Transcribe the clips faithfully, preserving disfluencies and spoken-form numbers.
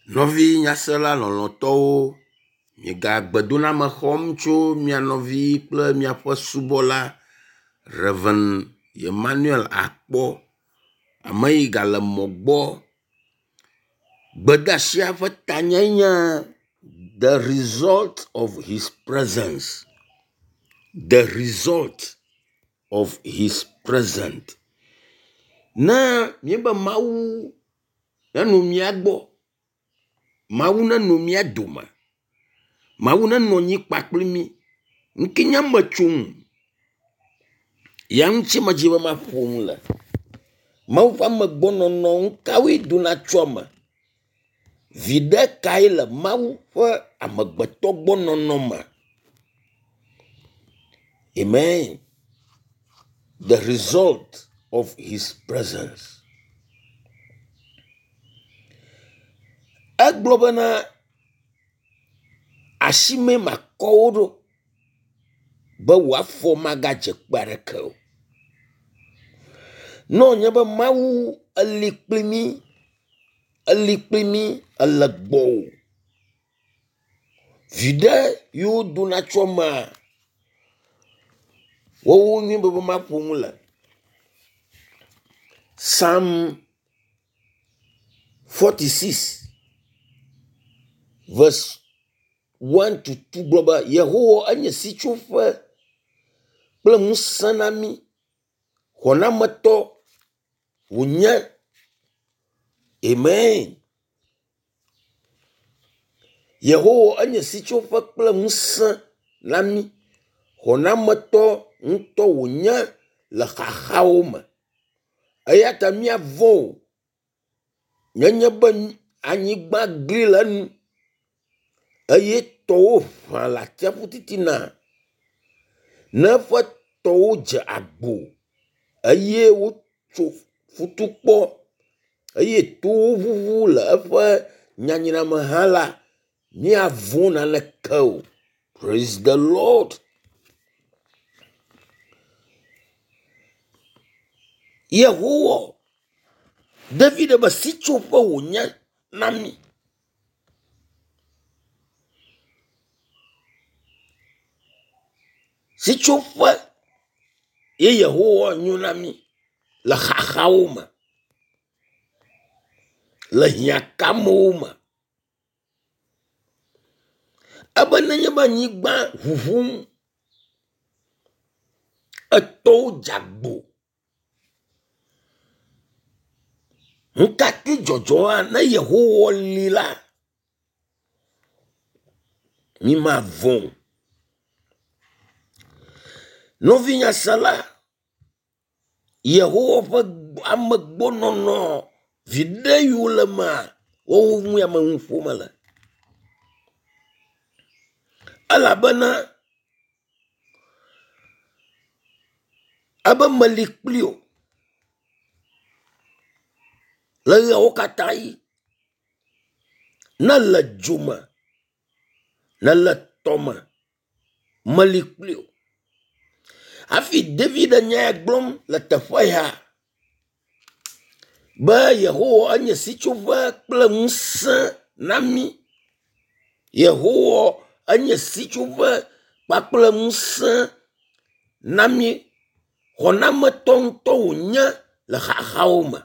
Novi nyasela lɔlɔ̃tɔwo, miega gbedoname xɔm tso mia nɔvi kple miaƒe subɔla Reverend Emmanuel Akpɔ, ame yi gale mɔ gbɔ. Gbedeasia ƒe tanye nye the result of his presence. The result of his presence. Ne miebe Mawu nenu mia gbɔ, Mawu nenu mia dome, Mawu nenu nyi kpakpli mi, ŋkenya metsom, ya ŋutsi me dzi be maƒom le. Mawu ƒe amegbɔnɔnɔ ŋkawoe dona tso me. Viɖe kae le Mawu ƒe amegbetɔ gbɔnɔnɔ me. Amen. The result of his presence. Egblɔ bena asime makɔwo ɖo be wòafɔ magadze kpe aɖeke o. Nɔ nye be Mawu eli kpli mi, eli kpli mi ele gbɔwò. Viɖe yiwo dona tso mea, wowo nye be maƒom le. Psalm forty-six verse one to two gblɔ be Yehowa enye sitsoƒe kple ŋusẽ na mi, xɔnametɔ wònye. Amen. Yehowa enye sitsoƒe kple ŋusẽ na mi, xɔnametɔ ŋutɔ wònye le xaxawo me. Eya ta míavɔ̃ o, nenye be anyigba gli le enu, eye tɔwo ʋã le atsiaƒu titina, ne eƒe tɔwo dze agbo, eye wotso futukpɔ, eye towo ʋuʋu le eƒe nyanyra me hã la, míavɔ̃ naneke o. Praise the Lord. Yehowa, David be sitsoƒe wònye na mi. Sitsoƒe ye Yehowa nyo na mi le xaxawo me, le hiãkamewo me. Ebe nenye be anyigba ʋuʋum, etɔwo dze agbo, ŋkati dzɔdzɔa ne Yehowa li la, mi mavɔ̃. Novinyasela, Yehowa ƒe amegbɔnɔnɔ viɖe yiwo le mea, wowo ŋu ame ŋu ƒome le. Elabena ebe meli kpli o le ɣeawo katã ɣi, ne le dzo me, ne le tɔ me, meli kpli o. Hafi David nya ya gblɔm le teƒe ya, be Yehowa enye sitsoƒe kple ŋusẽ na mi. Yehowa enye sitsoƒe kpakple ŋusẽ na mi, xɔnametɔ ŋutɔ wònye le xaxawo me.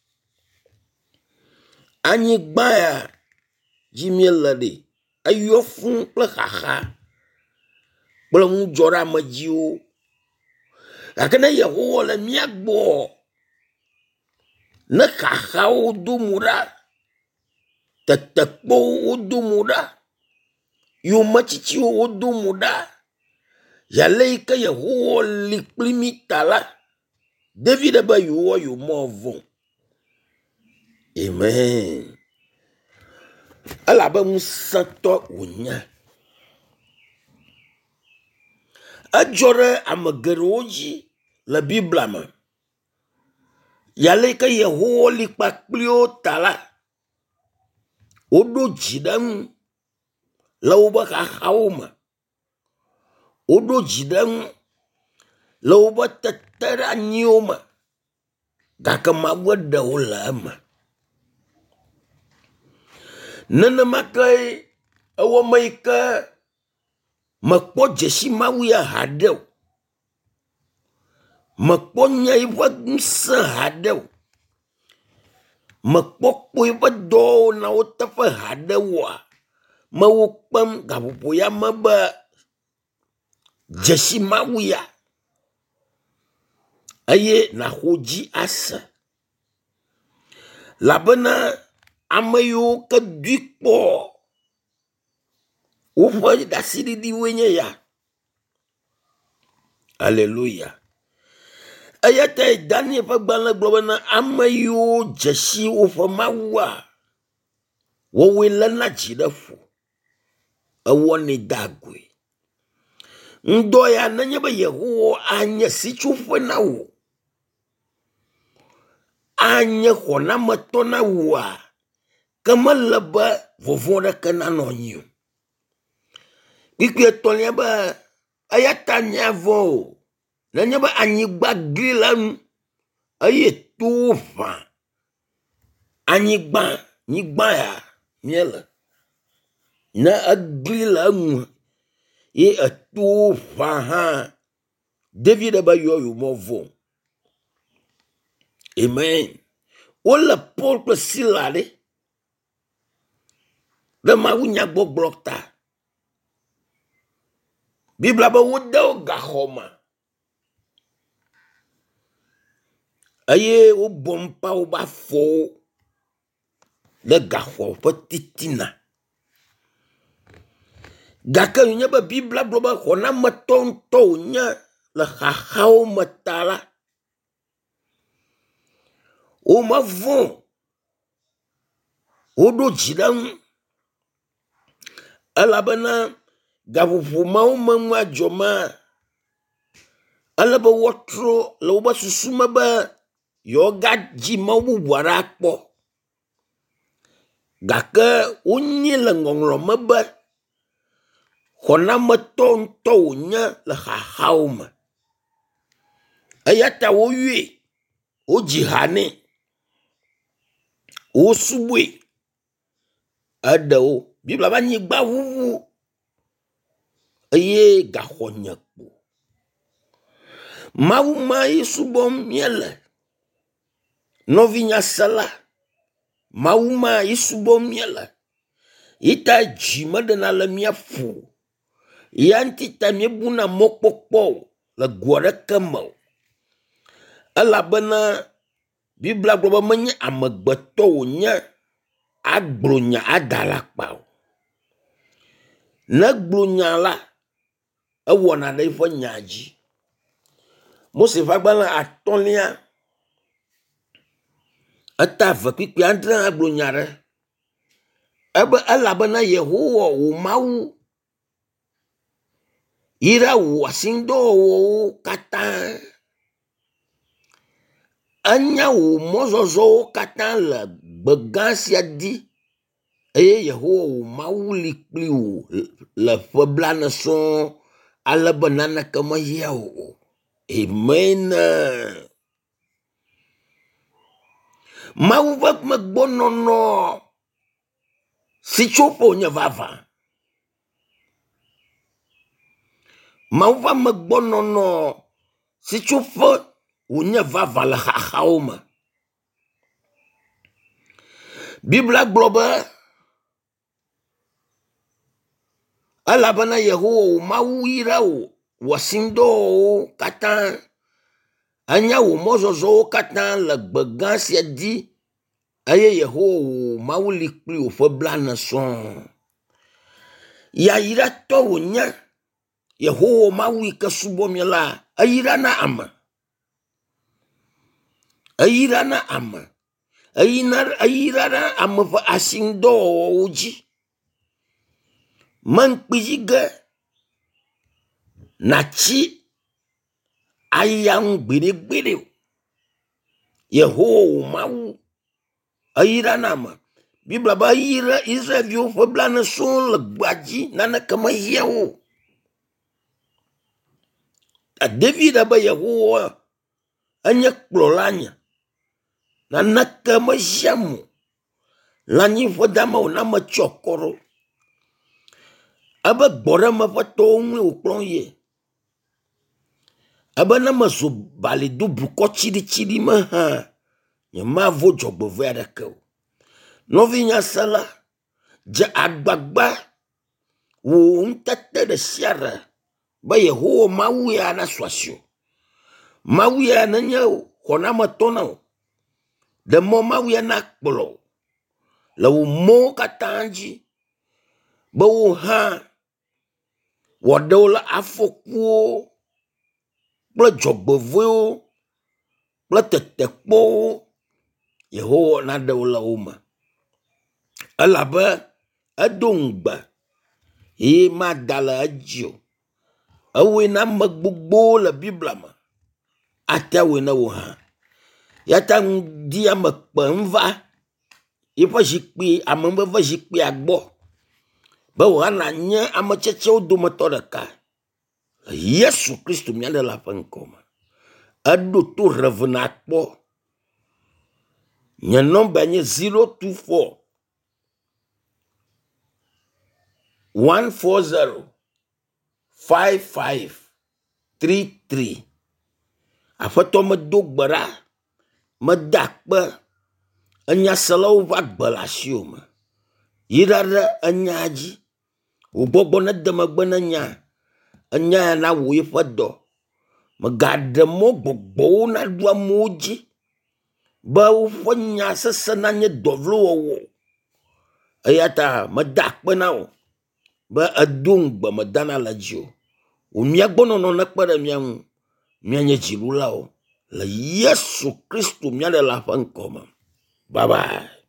Anyigba ya dzi míele ɖe, eyɔ fũu kple xaxa kple ŋudzɔɖeamedziwo. Gake ne Yehowa le mía gbɔ, ne xaxawo do mo ɖa, tetekpɔwo wodo mo ɖa, yometsitsiwo wodo mo ɖa, ya le yi ke Yehowa li kpli mi ta la, David be yewoa yewomavɔ̃. Amen. Elabe ŋusẽtɔ wònye. Edzɔ ɖe ame geɖewo dzi le Biblia me. Ya le yi ke Yehowa li kpakpliwo ta la, woɖo dzi ɖe eŋu le wobe xaxawo me. Woɖo dzi ɖe eŋu le wobe teteɖeanyiwo me, gake Mawu ɖewo le eme. Nenemakai awamaika makpo jeshi mawu ya hadeu. Makpo nyaiwa nsa hadeu. Makpo kuiwa do na otafa hadewa. Mawukpam gabupo ya maba jeshi mawu ya. Aye na hoji asa. Labana amayo ke dikpo. Ufa dasiri diwenye ya. Hallelujah. Ayata Daniel pagbala globana amayo jeshi ufa mawa. Wawela na jidafu. Awone dagwe. Ndoya nanyeba yehuo anya sichufwe na wo. Anya kona matona wa. Kama laba vovora kanano nyo. Ikwe tonya ba ayata nyavo. Nanyeba anyigba gilan. Aye tufa. Anyigba. Nyigba ya. Miela. Na agilan. Ye atufa ha. David abayo movo. Amen. Ola Paul Priscilla. De ma wunya bo blokta. Bibla ba woda o gahoma. Aye o bompa o ba fo. Le gaho petitina. Gaka nya ba bibla bloba kona matonto nya le hahao matala. O ma von. O do jidam. Alabana gavufu mau mamwa joma. Alaba wotro la uba susuma ba yoga ji mau warakpo. Gaka unyi la ngonglo maba. Kona matonto nya la hahauma. Ayata wo yue. O jihane. O subwe. Ada o. Bibla ba nyigba wuwu. Aye gahonya po. Mau mai subom miele. Novinya sala. Mau mai subom miele. Ita jima de na la mia fu. Yanti ta miebuna mokpokpo. La gwara kamau. Alabana. Bibla globa menya amagbato nya. Agbronya adalakpau. Nagbronya la. Awana da ifo nyaji. Mose fagbala atonia. Atava kikwi andra agbonyare. Aba alabana Yehowa o mau. Ira wasindo o kata. Anya o mozozo kata la begansia di. Eye Yehowa o mau likli o la fablana son alabanana kama yao. Amen. Mau vak magbonono. Si chopo nya vava. Mau va magbonono. Si chopo unya vava la hahaoma. Bibla globa. Alabana Yehowa mau irao. Wasindo katan. Anya o mozozo katan la begansia di. Aye Yehowa mau likli o fablana son. Ya ira to nya. Yehowa mau ikasubomya la. Ayira na ama. Ayira na ama. Ayina ayira na ama fa asindo uji. Man pijiga. Nachi. Ayang bide bide. Yehowa mau. Ayira na ama. Bibla ba ayira Israel yo fablana son la gbaji. Nana kama yao. A David aba Yehowa. Anya klolanya. Na nakama jamu. Lanyi vodama ona me chokoro. Abe gbore me fato umwe uklon ye. Abe na me zo bali du buko chidi chidi me ha. Nye ma vo jogbevu ya deke. Novi nya sala. Je agbagba. Wo untete de siara. Ba Yehowa mawu ya na swasio. Mawu ya na nya kona matona. De mo mawu ya na kpolo. La wo mo katanji. Ba wo ha. Wado la afokuo. Bla jogbevu. Bla tetekpo. Yehowa na de la uma. Alaba. Adongba. Ye ma dala ajio. Awe na magbugbo la bibla ma. Ata we na wo ha. Yata dia makpa mva. Ifa jikpi amembe va jikpi agbo. Ba wana nye amacheche odo motoraka. Yesu Kristo miande la fankoma. Ado to revena po. Nye nomba nye zero two four one four zero five five three three. Afato me dogbara. Me dakba. Anya salaw va gbalasio ma. Yirara anyaji. Ubobo na demagba na nya. Anya na woye fado. Me gade mo gbogbo na dwa moji. Ba ufanya sasa na nye dovlo wo. Ayata me dakba na wo. Ba adungba me dana la jio. Umiagbono no nakpara miang. Mianye jirula wo. La Yesu Kristo miade la fankoma. Bye bye.